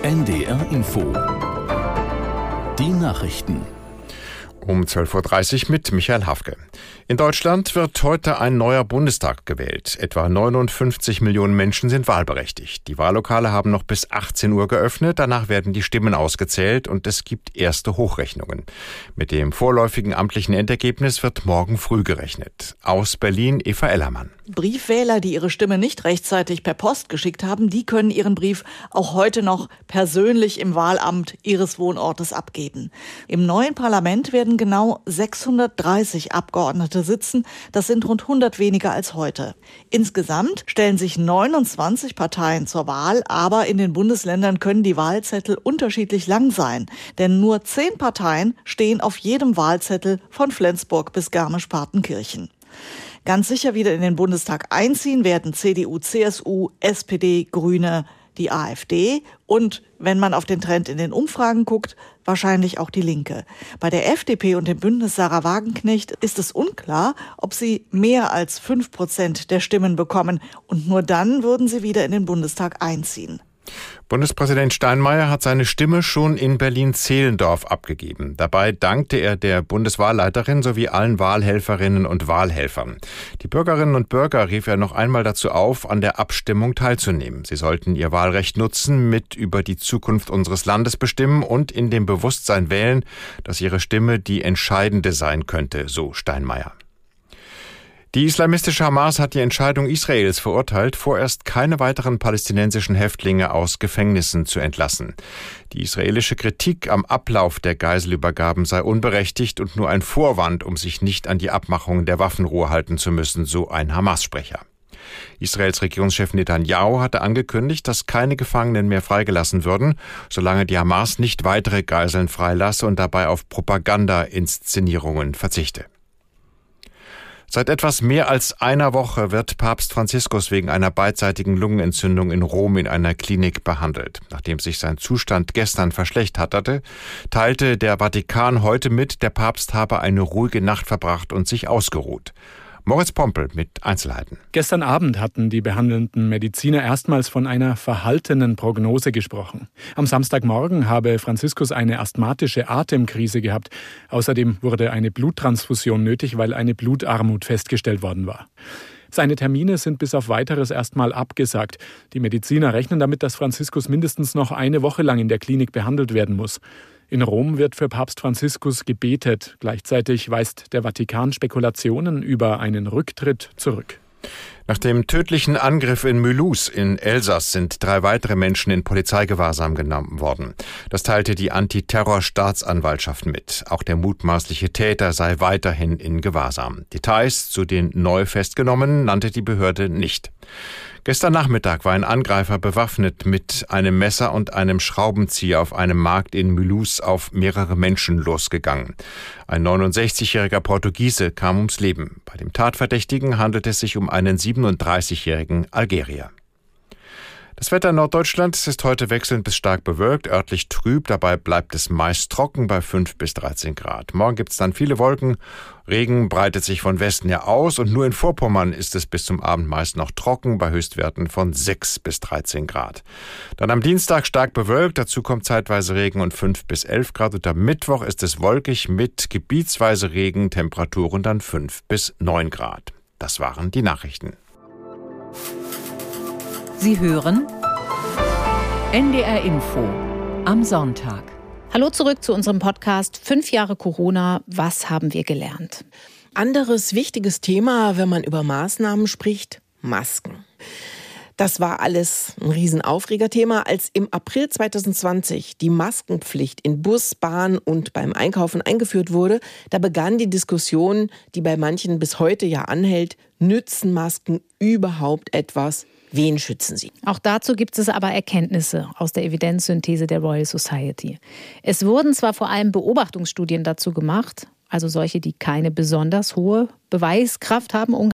NDR Info. Die Nachrichten. Um 12.30 Uhr mit Michael Hafke. In Deutschland wird heute ein neuer Bundestag gewählt. Etwa 59 Millionen Menschen sind wahlberechtigt. Die Wahllokale haben noch bis 18 Uhr geöffnet. Danach werden die Stimmen ausgezählt und es gibt erste Hochrechnungen. Mit dem vorläufigen amtlichen Endergebnis wird morgen früh gerechnet. Aus Berlin Eva Ellermann. Briefwähler, die ihre Stimme nicht rechtzeitig per Post geschickt haben, die können ihren Brief auch heute noch persönlich im Wahlamt ihres Wohnortes abgeben. Im neuen Parlament werden genau 630 Abgeordnete sitzen. Das sind rund 100 weniger als heute. Insgesamt stellen sich 29 Parteien zur Wahl, aber in den Bundesländern können die Wahlzettel unterschiedlich lang sein. Denn nur 10 Parteien stehen auf jedem Wahlzettel von Flensburg bis Garmisch-Partenkirchen. Ganz sicher wieder in den Bundestag einziehen werden CDU, CSU, SPD, Grüne, die AfD und, wenn man auf den Trend in den Umfragen guckt, wahrscheinlich auch die Linke. Bei der FDP und dem Bündnis Sarah Wagenknecht ist es unklar, ob sie mehr als 5% der Stimmen bekommen und nur dann würden sie wieder in den Bundestag einziehen. Bundespräsident Steinmeier hat seine Stimme schon in Berlin-Zehlendorf abgegeben. Dabei dankte er der Bundeswahlleiterin sowie allen Wahlhelferinnen und Wahlhelfern. Die Bürgerinnen und Bürger rief er noch einmal dazu auf, an der Abstimmung teilzunehmen. Sie sollten ihr Wahlrecht nutzen, mit über die Zukunft unseres Landes bestimmen und in dem Bewusstsein wählen, dass ihre Stimme die entscheidende sein könnte, so Steinmeier. Die islamistische Hamas hat die Entscheidung Israels verurteilt, vorerst keine weiteren palästinensischen Häftlinge aus Gefängnissen zu entlassen. Die israelische Kritik am Ablauf der Geiselübergaben sei unberechtigt und nur ein Vorwand, um sich nicht an die Abmachungen der Waffenruhe halten zu müssen, so ein Hamas-Sprecher. Israels Regierungschef Netanyahu hatte angekündigt, dass keine Gefangenen mehr freigelassen würden, solange die Hamas nicht weitere Geiseln freilasse und dabei auf Propaganda-Inszenierungen verzichte. Seit etwas mehr als einer Woche wird Papst Franziskus wegen einer beidseitigen Lungenentzündung in Rom in einer Klinik behandelt. Nachdem sich sein Zustand gestern verschlechterte, teilte der Vatikan heute mit, der Papst habe eine ruhige Nacht verbracht und sich ausgeruht. Moritz Pompel mit Einzelheiten. Gestern Abend hatten die behandelnden Mediziner erstmals von einer verhaltenen Prognose gesprochen. Am Samstagmorgen habe Franziskus eine asthmatische Atemkrise gehabt. Außerdem wurde eine Bluttransfusion nötig, weil eine Blutarmut festgestellt worden war. Seine Termine sind bis auf Weiteres erstmal abgesagt. Die Mediziner rechnen damit, dass Franziskus mindestens noch eine Woche lang in der Klinik behandelt werden muss. In Rom wird für Papst Franziskus gebetet. Gleichzeitig weist der Vatikan Spekulationen über einen Rücktritt zurück. Nach dem tödlichen Angriff in Mulhouse in Elsass sind 3 weitere Menschen in Polizeigewahrsam genommen worden. Das teilte die Antiterror-Staatsanwaltschaft mit. Auch der mutmaßliche Täter sei weiterhin in Gewahrsam. Details zu den neu festgenommenen nannte die Behörde nicht. Gestern Nachmittag war ein Angreifer bewaffnet mit einem Messer und einem Schraubenzieher auf einem Markt in Mulhouse auf mehrere Menschen losgegangen. Ein 69-jähriger Portugiese kam ums Leben. Bei dem Tatverdächtigen handelt es sich um einen 37-jährigen Algerier. Das Wetter in Norddeutschland ist heute wechselnd bis stark bewölkt, örtlich trüb, dabei bleibt es meist trocken bei 5 bis 13 Grad. Morgen gibt es dann viele Wolken, Regen breitet sich von Westen her aus und nur in Vorpommern ist es bis zum Abend meist noch trocken bei Höchstwerten von 6 bis 13 Grad. Dann am Dienstag stark bewölkt, dazu kommt zeitweise Regen und 5 bis 11 Grad und am Mittwoch ist es wolkig mit gebietsweise Regen, Temperaturen dann 5 bis 9 Grad. Das waren die Nachrichten. Sie hören NDR Info am Sonntag. Hallo zurück zu unserem Podcast 5 Jahre Corona, was haben wir gelernt? Anderes wichtiges Thema, wenn man über Maßnahmen spricht, Masken. Das war alles ein Riesenaufregerthema, als im April 2020 die Maskenpflicht in Bus, Bahn und beim Einkaufen eingeführt wurde. Da begann die Diskussion, die bei manchen bis heute ja anhält, nützen Masken überhaupt etwas? Wen schützen sie? Auch dazu gibt es aber Erkenntnisse aus der Evidenzsynthese der Royal Society. Es wurden zwar vor allem Beobachtungsstudien dazu gemacht, also solche, die keine besonders hohe Beweiskraft haben,